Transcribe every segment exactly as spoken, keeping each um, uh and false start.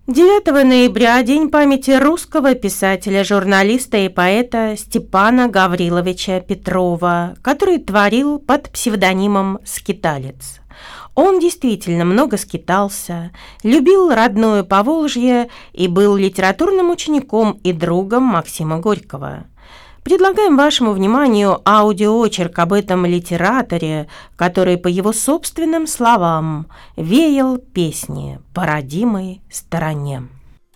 девятого ноября – день памяти русского писателя, журналиста и поэта Степана Гавриловича Петрова, который творил под псевдонимом «Скиталец». Он действительно много скитался, любил родное Поволжье и был литературным учеником и другом Максима Горького. Предлагаем вашему вниманию аудиоочерк об этом литераторе, который, по его собственным словам, веял песни по родимой стороне.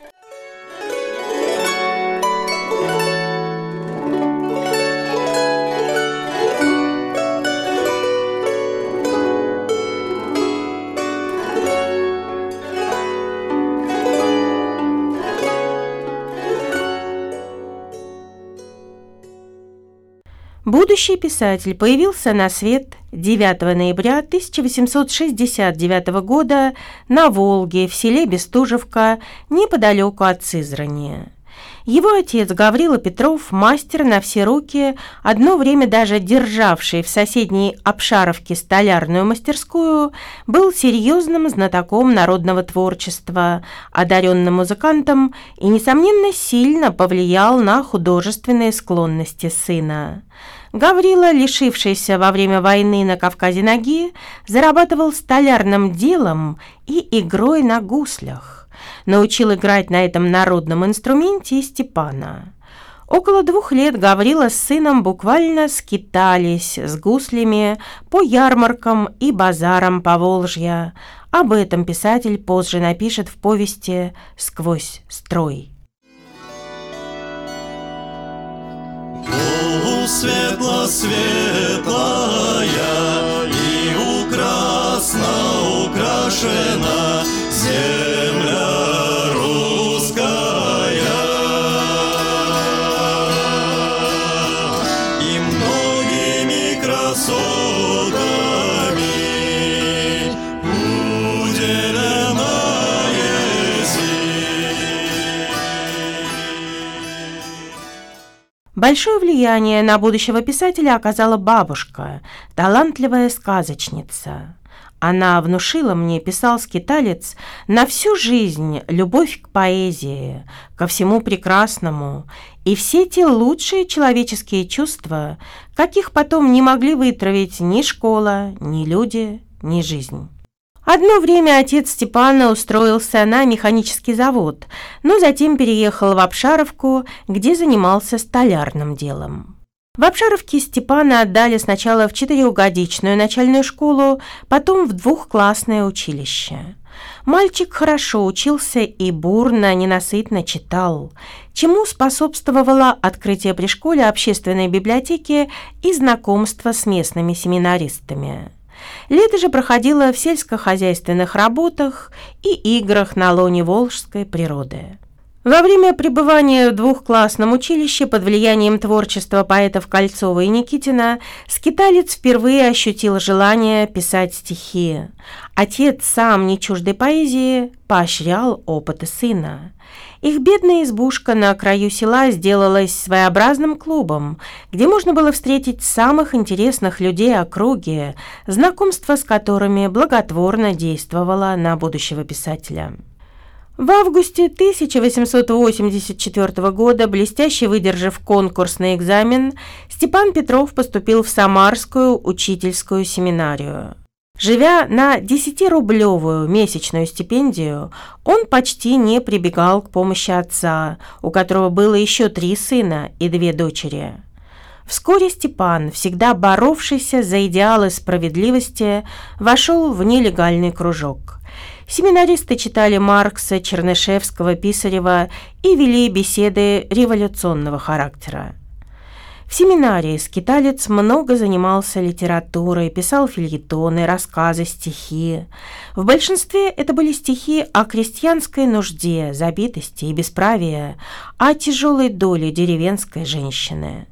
Будущий писатель появился на свет девятого ноября тысяча восемьсот шестьдесят девятого года на Волге в селе Бестужевка неподалеку от Сызрани. Его отец Гаврила Петров, мастер на все руки, одно время даже державший в соседней Обшаровке столярную мастерскую, был серьезным знатоком народного творчества, одаренным музыкантом и, несомненно, сильно повлиял на художественные склонности сына. Гаврила, лишившийся во время войны на Кавказе ноги, зарабатывал столярным делом и игрой на гуслях. Научил играть на этом народном инструменте и Степана. Около двух лет Гаврила с сыном буквально скитались с гуслями по ярмаркам и базарам Поволжья. Об этом писатель позже напишет в повести «Сквозь строй». Светло-светлая и украсно украшена земля русская, и многими красотами уделена ей. Большое влияние на будущего писателя оказала бабушка, талантливая сказочница. Она внушила мне, писал скиталец, на всю жизнь любовь к поэзии, ко всему прекрасному и все те лучшие человеческие чувства, каких потом не могли вытравить ни школа, ни люди, ни жизнь. Одно время отец Степана устроился на механический завод, но затем переехал в Обшаровку, где занимался столярным делом. В Обшаровке Степана отдали сначала в четырехгодичную начальную школу, потом в двухклассное училище. Мальчик хорошо учился и бурно, ненасытно читал, чему способствовало открытие при школе общественной библиотеки и знакомство с местными семинаристами. Лето же проходило в сельскохозяйственных работах и играх на лоне волжской природы. Во время пребывания в двухклассном училище под влиянием творчества поэтов Кольцова и Никитина скиталец впервые ощутил желание писать стихи. Отец, сам не чуждый поэзии, поощрял опыты сына. Их бедная избушка на краю села сделалась своеобразным клубом, где можно было встретить самых интересных людей округи, знакомство с которыми благотворно действовало на будущего писателя. В августе тысяча восемьсот восемьдесят четвёртого года, блестяще выдержав конкурсный экзамен, Степан Петров поступил в Самарскую учительскую семинарию. Живя на десятирублевую месячную стипендию, он почти не прибегал к помощи отца, у которого было еще три сына и две дочери. Вскоре Степан, всегда боровшийся за идеалы справедливости, вошел в нелегальный кружок. Семинаристы читали Маркса, Чернышевского, Писарева и вели беседы революционного характера. В семинарии скиталец много занимался литературой, писал фельетоны, рассказы, стихи. В большинстве это были стихи о крестьянской нужде, забитости и бесправии, о тяжелой доле деревенской женщины.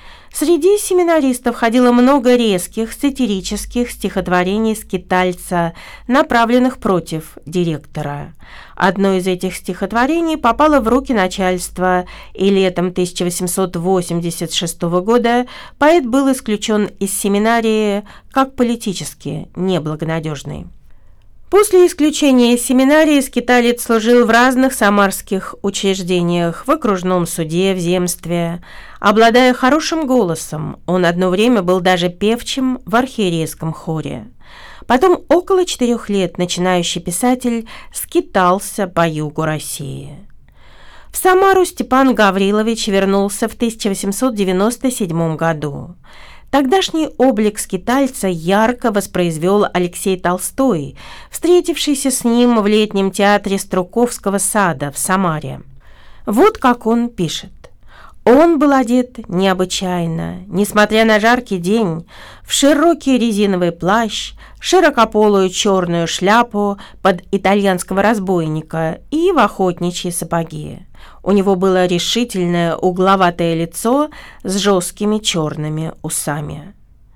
Среди семинаристов ходило много резких сатирических стихотворений скитальца, направленных против директора. Одно из этих стихотворений попало в руки начальства, и летом тысяча восемьсот восемьдесят шестого года поэт был исключен из семинарии как политически неблагонадежный. После исключения из семинарии скиталец служил в разных самарских учреждениях, в окружном суде, в земстве. Обладая хорошим голосом, он одно время был даже певчим в архиерейском хоре. Потом около четырех лет начинающий писатель скитался по югу России. В Самару Степан Гаврилович вернулся в тысяча восемьсот девяносто седьмом году. Тогдашний облик скитальца ярко воспроизвел Алексей Толстой, встретившийся с ним в летнем театре Струковского сада в Самаре. Вот как он пишет. Он был одет необычайно, несмотря на жаркий день, в широкий резиновый плащ, широкополую черную шляпу под итальянского разбойника и в охотничьи сапоги. У него было решительное угловатое лицо с жесткими черными усами.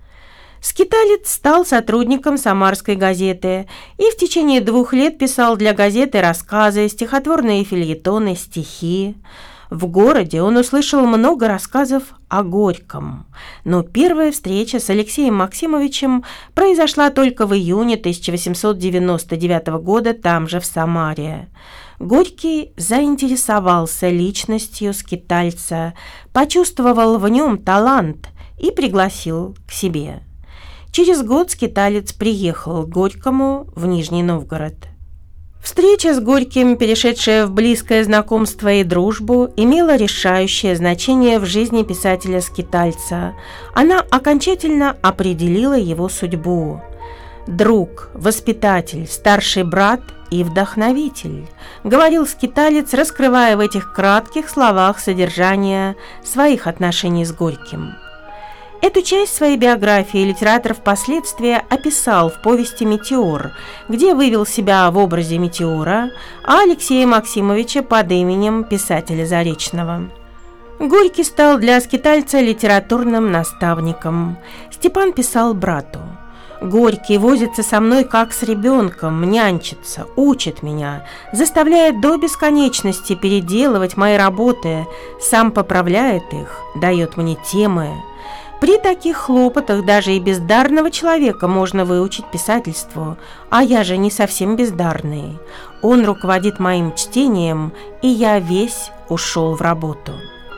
Скиталец стал сотрудником «Самарской газеты» и в течение двух лет писал для газеты рассказы, стихотворные фельетоны, стихи. В городе он услышал много рассказов о Горьком, но первая встреча с Алексеем Максимовичем произошла только в июне тысяча восемьсот девяносто девятого года там же, в Самаре. Горький заинтересовался личностью скитальца, почувствовал в нем талант и пригласил к себе. Через год скиталец приехал к Горькому в Нижний Новгород. Встреча с Горьким, перешедшая в близкое знакомство и дружбу, имела решающее значение в жизни писателя-скитальца. Она окончательно определила его судьбу. «Друг, воспитатель, старший брат и вдохновитель», — говорил скиталец, раскрывая в этих кратких словах содержание своих отношений с Горьким. Эту часть своей биографии литератор впоследствии описал в повести «Метеор», где вывел себя в образе метеора, а Алексея Максимовича под именем писателя Заречного. Горький стал для скитальца литературным наставником. Степан писал брату: «Горький возится со мной как с ребенком, нянчится, учит меня, заставляет до бесконечности переделывать мои работы, сам поправляет их, дает мне темы. При таких хлопотах даже и бездарного человека можно выучить писательству, а я же не совсем бездарный. Он руководит моим чтением, и я весь ушел в работу».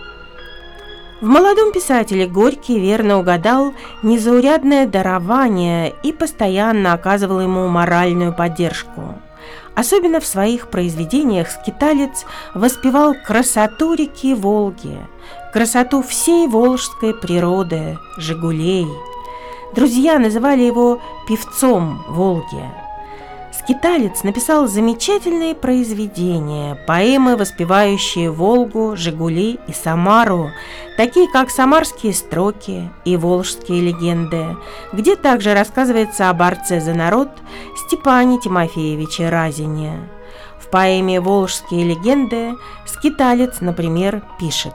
В молодом писателе Горький верно угадал незаурядное дарование и постоянно оказывал ему моральную поддержку. Особенно в своих произведениях скиталец воспевал красоту реки Волги, красоту всей волжской природы, «Жигулей». Друзья называли его «певцом Волги». Скиталец написал замечательные произведения, поэмы, воспевающие Волгу, Жигули и Самару, такие как «Самарские строки» и «Волжские легенды», где также рассказывается о борце за народ Степане Тимофеевиче Разине. В поэме «Волжские легенды» скиталец, например, пишет: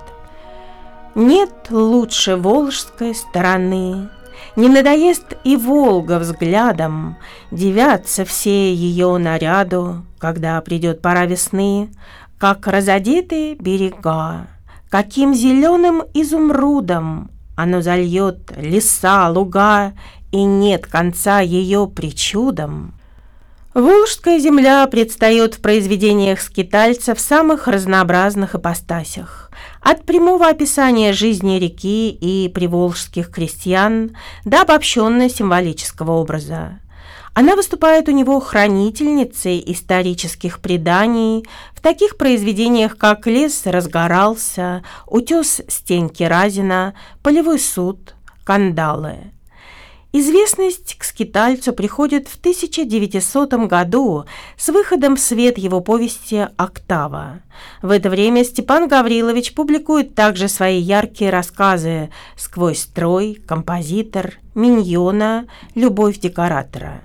«Нет лучше волжской стороны, не надоест и Волга взглядом, дивятся все ее наряду, когда придет пора весны, как разодеты берега, каким зеленым изумрудом оно зальет леса, луга, и нет конца ее причудам». Волжская земля предстает в произведениях скитальца в самых разнообразных ипостасях. От прямого описания жизни реки и приволжских крестьян до обобщенно-символического образа. Она выступает у него хранительницей исторических преданий в таких произведениях, как «Лес разгорался», «Утес Стеньки Разина», «Полевой суд», «Кандалы». Известность к скитальцу приходит в тысяча девятисотом году с выходом в свет его повести «Октава». В это время Степан Гаврилович публикует также свои яркие рассказы «Сквозь строй», «Композитор», «Миньона», «Любовь декоратора».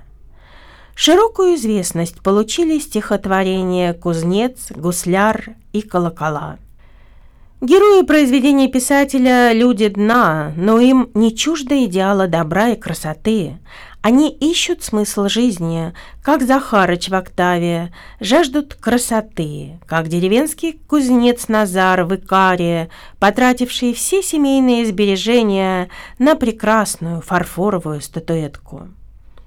Широкую известность получили стихотворения «Кузнец», «Гусляр» и «Колокола». Герои произведений писателя – люди дна, но им не чуждо идеала добра и красоты. Они ищут смысл жизни, как Захарыч в «Октаве», жаждут красоты, как деревенский кузнец Назар в «Икаре», потративший все семейные сбережения на прекрасную фарфоровую статуэтку.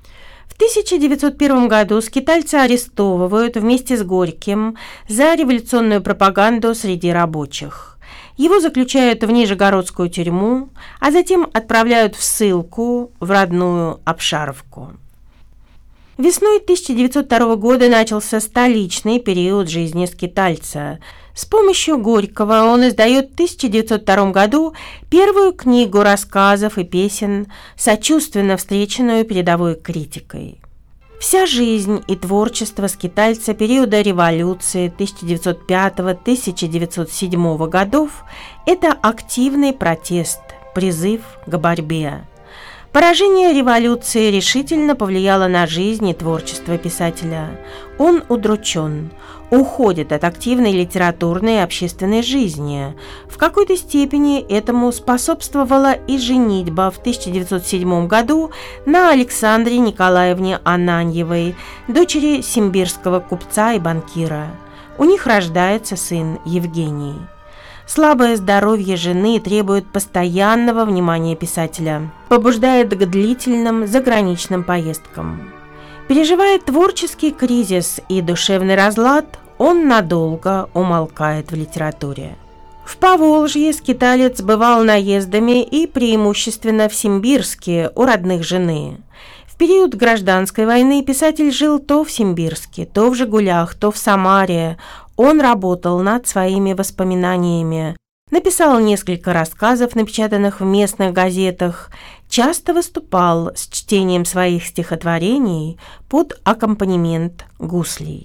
В тысяча девятьсот первом году скитальца арестовывают вместе с Горьким за революционную пропаганду среди рабочих. Его заключают в Нижегородскую тюрьму, а затем отправляют в ссылку в родную Обшаровку. Весной тысяча девятьсот второго года начался столичный период жизни скитальца. С помощью Горького он издает в тысяча девятьсот втором году первую книгу рассказов и песен, сочувственно встреченную передовой критикой. Вся жизнь и творчество скитальца периода революции тысяча девятьсот пятого — тысяча девятьсот седьмого годов – это активный протест, призыв к борьбе. Поражение революции решительно повлияло на жизнь и творчество писателя. Он удручен, уходит от активной литературной и общественной жизни. В какой-то степени этому способствовала и женитьба в тысяча девятьсот седьмом году на Александре Николаевне Ананьевой, дочери симбирского купца и банкира. У них рождается сын Евгений. Слабое здоровье жены требует постоянного внимания писателя, побуждает к длительным заграничным поездкам. Переживая творческий кризис и душевный разлад, он надолго умолкает в литературе. В Поволжье скиталец бывал наездами и преимущественно в Симбирске у родных жены. В период гражданской войны писатель жил то в Симбирске, то в Жигулях, то в Самаре. Он работал над своими воспоминаниями, написал несколько рассказов, напечатанных в местных газетах, часто выступал с чтением своих стихотворений под аккомпанемент гуслей.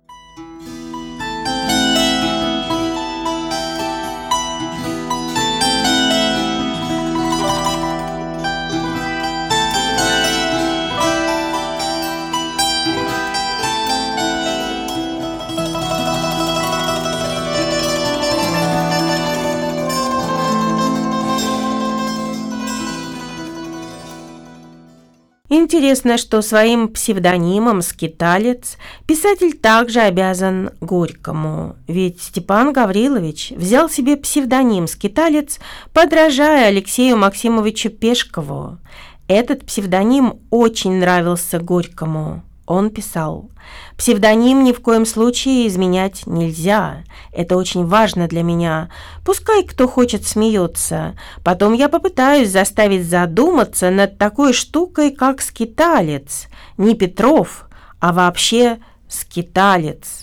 Интересно, что своим псевдонимом «Скиталец» писатель также обязан Горькому, ведь Степан Гаврилович взял себе псевдоним «Скиталец», подражая Алексею Максимовичу Пешкову. Этот псевдоним очень нравился Горькому. Он писал: «Псевдоним ни в коем случае изменять нельзя. Это очень важно для меня. Пускай кто хочет смеется. Потом я попытаюсь заставить задуматься над такой штукой, как скиталец. Не Петров, а вообще скиталец».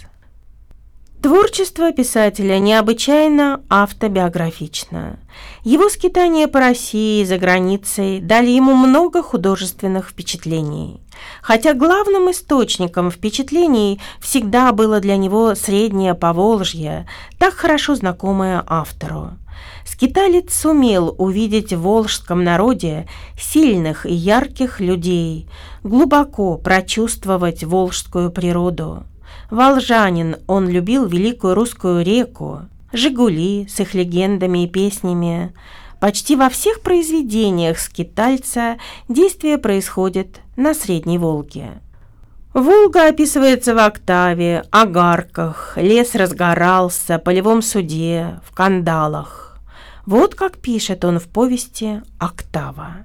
Творчество писателя необычайно автобиографично. Его скитания по России и за границей дали ему много художественных впечатлений. Хотя главным источником впечатлений всегда было для него Среднее Поволжье, так хорошо знакомое автору. Скиталец сумел увидеть в волжском народе сильных и ярких людей, глубоко прочувствовать волжскую природу. Волжанин, он любил великую русскую реку, Жигули с их легендами и песнями. Почти во всех произведениях скитальца действие происходит на Средней Волге. Волга описывается в октаве, огарках, лес разгорался, полевом суде, в кандалах. Вот как пишет он в повести «Октава».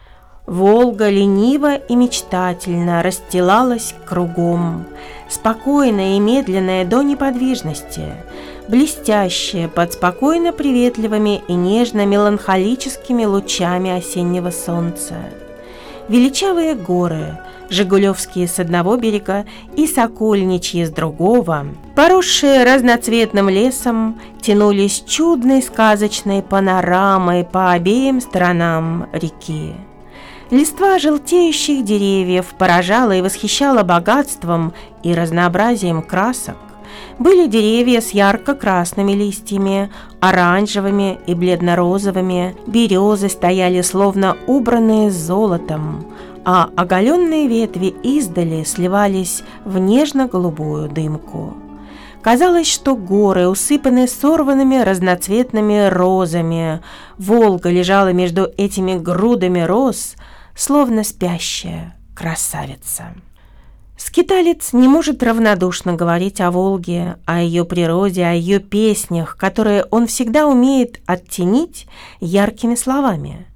Волга лениво и мечтательно расстилалась кругом, спокойная и медленная до неподвижности, блестящая под спокойно приветливыми и нежно-меланхолическими лучами осеннего солнца. Величавые горы, Жигулевские с одного берега и Сокольничьи с другого, поросшие разноцветным лесом, тянулись чудной сказочной панорамой по обеим сторонам реки. Листва желтеющих деревьев поражала и восхищала богатством и разнообразием красок. Были деревья с ярко-красными листьями, оранжевыми и бледно-розовыми, березы стояли словно убранные золотом, а оголенные ветви издали сливались в нежно-голубую дымку. Казалось, что горы усыпаны сорванными разноцветными розами. Волга лежала между этими грудами роз, словно спящая красавица. Скиталец не может равнодушно говорить о Волге, о ее природе, о ее песнях, которые он всегда умеет оттенить яркими словами.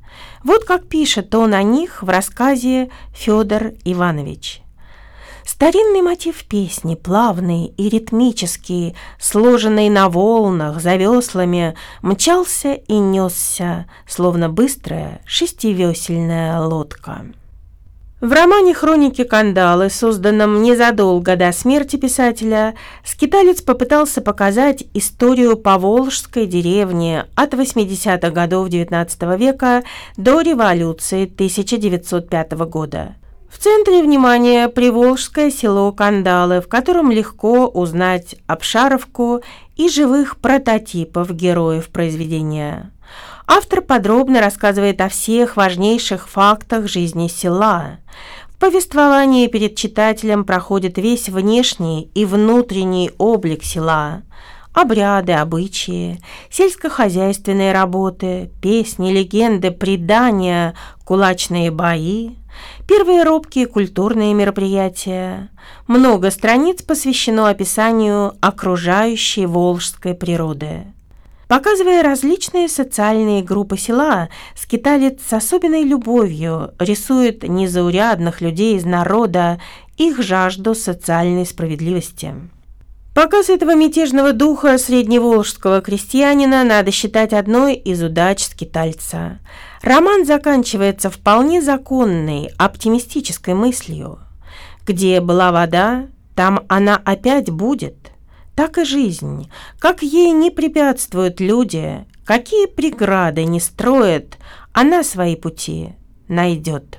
Вот как пишет он о них в рассказе «Федор Иванович». Старинный мотив песни, плавный и ритмический, сложенный на волнах, за веслами, мчался и несся, словно быстрая шестивесельная лодка. В романе «Хроники Кандалы», созданном незадолго до смерти писателя, скиталец попытался показать историю поволжской деревни от восьмидесятых годов девятнадцатого века до революции тысяча девятьсот пятого года. В центре внимания приволжское село Кандалы, в котором легко узнать Обшаровку и живых прототипов героев произведения. Автор подробно рассказывает о всех важнейших фактах жизни села. В повествовании перед читателем проходит весь внешний и внутренний облик села. Обряды, обычаи, сельскохозяйственные работы, песни, легенды, предания, кулачные бои, первые робкие культурные мероприятия. Много страниц посвящено описанию окружающей волжской природы. Показывая различные социальные группы села, скиталец с особенной любовью рисует незаурядных людей из народа, их жажду социальной справедливости. Показ этого мятежного духа средневолжского крестьянина надо считать одной из удач скитальца. Роман заканчивается вполне законной, оптимистической мыслью. Где была вода, там она опять будет. Так и жизнь, как ей не препятствуют люди, какие преграды не строят, она свои пути найдет.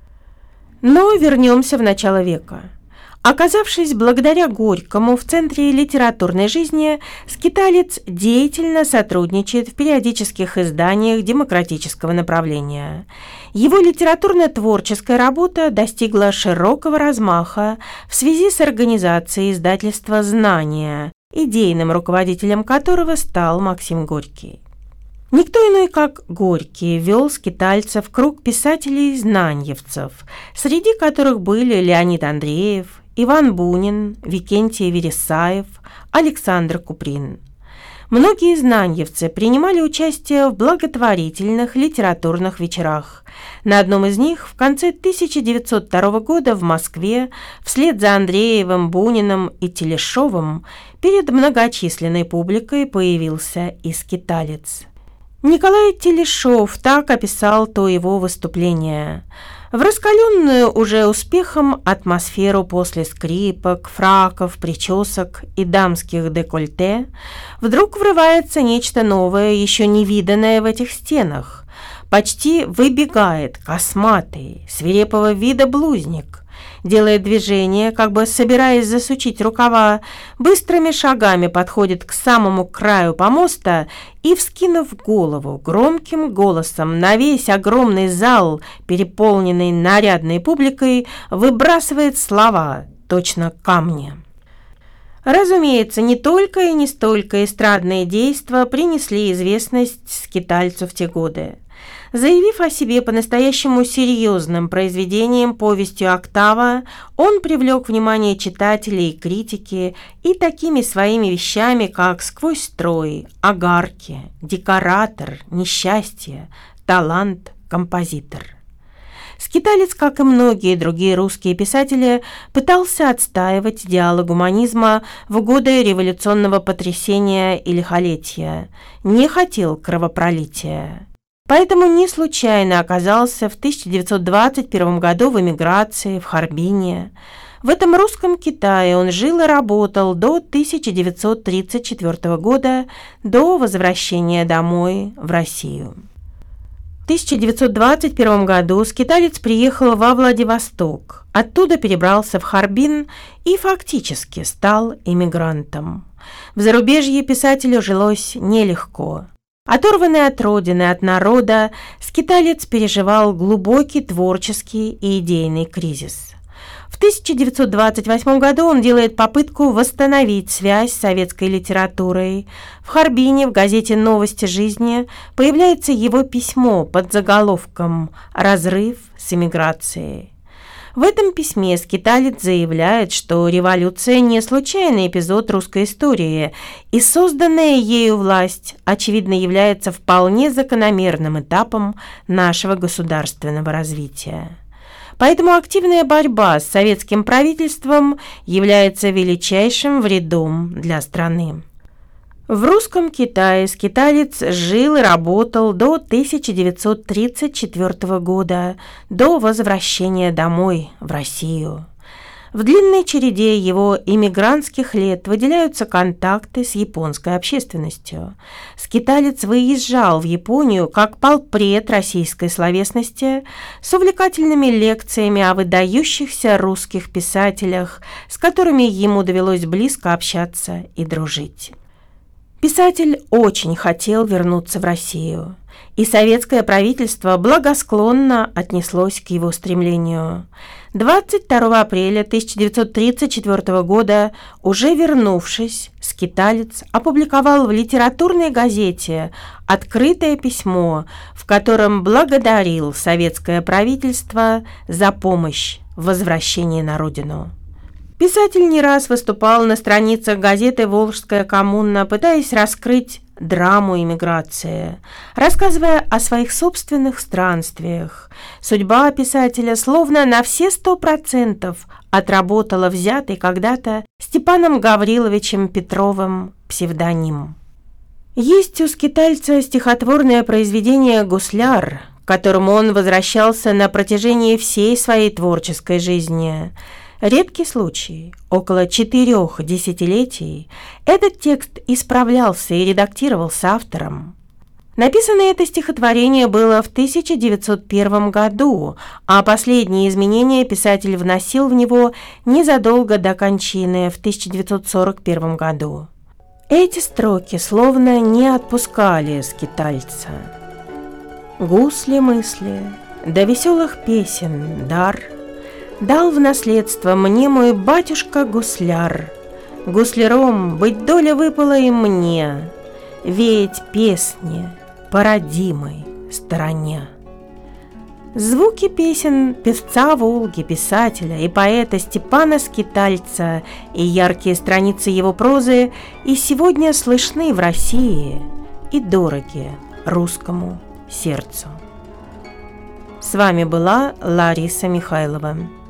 Но вернемся в начало века. Оказавшись благодаря Горькому в центре литературной жизни, скиталец деятельно сотрудничает в периодических изданиях демократического направления. Его литературно-творческая работа достигла широкого размаха в связи с организацией издательства «Знания», идейным руководителем которого стал Максим Горький. Никто иной, как Горький, вел скитальца в круг писателей-знаньевцев, среди которых были Леонид Андреев, Иван Бунин, Викентий Вересаев, Александр Куприн. Многие знаньевцы принимали участие в благотворительных литературных вечерах. На одном из них в конце тысяча девятьсот второго года в Москве вслед за Андреевым, Буниным и Телешовым перед многочисленной публикой появился и скиталец. Николай Телешов так описал то его выступление. В раскаленную уже успехом атмосферу после скрипок, фраков, причесок и дамских декольте вдруг врывается нечто новое, еще не виданное в этих стенах. Почти выбегает косматый, свирепого вида блузник, делает движение, как бы собираясь засучить рукава, быстрыми шагами подходит к самому краю помоста и, вскинув голову, громким голосом на весь огромный зал, переполненный нарядной публикой, выбрасывает слова, точно камни. Разумеется, не только и не столько эстрадные действия принесли известность скитальцу в те годы. Заявив о себе по-настоящему серьезным произведением, повестью «Октава», он привлек внимание читателей и критики и такими своими вещами, как «Сквозь строй», «Огарки», «Декоратор», «Несчастье», «Талант», «Композитор». Скиталец, как и многие другие русские писатели, пытался отстаивать идеалы гуманизма в годы революционного потрясения и лихолетия, не хотел кровопролития. Поэтому не случайно оказался в тысяча девятьсот двадцать первом году в эмиграции в Харбине. В этом русском Китае он жил и работал до тысяча девятьсот тридцать четвёртого года, до возвращения домой в Россию. В тысяча девятьсот двадцать первом году скиталец приехал во Владивосток, оттуда перебрался в Харбин и фактически стал эмигрантом. В зарубежье писателю жилось нелегко. Оторванный от родины, от народа, скиталец переживал глубокий творческий и идейный кризис. В тысяча девятьсот двадцать восьмом году он делает попытку восстановить связь с советской литературой. В Харбине в газете «Новости жизни» появляется его письмо под заголовком «Разрыв с эмиграцией». В этом письме скиталец заявляет, что революция не случайный эпизод русской истории, и созданная ею власть, очевидно, является вполне закономерным этапом нашего государственного развития. Поэтому активная борьба с советским правительством является величайшим вредом для страны. В русском Китае скиталец жил и работал до тысяча девятьсот тридцать четвёртого года, до возвращения домой, в Россию. В длинной череде его иммигрантских лет выделяются контакты с японской общественностью. Скиталец выезжал в Японию как полпред российской словесности с увлекательными лекциями о выдающихся русских писателях, с которыми ему довелось близко общаться и дружить. Писатель очень хотел вернуться в Россию, и советское правительство благосклонно отнеслось к его стремлению. двадцать второго апреля тысяча девятьсот тридцать четвёртого года, уже вернувшись, скиталец опубликовал в литературной газете открытое письмо, в котором благодарил советское правительство за помощь в возвращении на родину. Писатель не раз выступал на страницах газеты «Волжская коммуна», пытаясь раскрыть драму эмиграции, рассказывая о своих собственных странствиях. Судьба писателя словно на все сто процентов отработала взятый когда-то Степаном Гавриловичем Петровым псевдоним. Есть у скитальца стихотворное произведение «Гусляр», к которому он возвращался на протяжении всей своей творческой жизни. Редкий случай. Около четырех десятилетий этот текст исправлялся и редактировался автором. Написано это стихотворение было в тысяча девятьсот первом году, а последние изменения писатель вносил в него незадолго до кончины в тысяча девятьсот сорок первом году. Эти строки словно не отпускали скитальца. «Гусли мысли, до веселых песен дар дал в наследство мне мой батюшка-гусляр. Гусляром быть доля выпала и мне, веять песни по родимой стороне». Звуки песен певца Волги, писателя и поэта Степана Скитальца и яркие страницы его прозы и сегодня слышны в России и дороги русскому сердцу. С вами была Лариса Михайлова.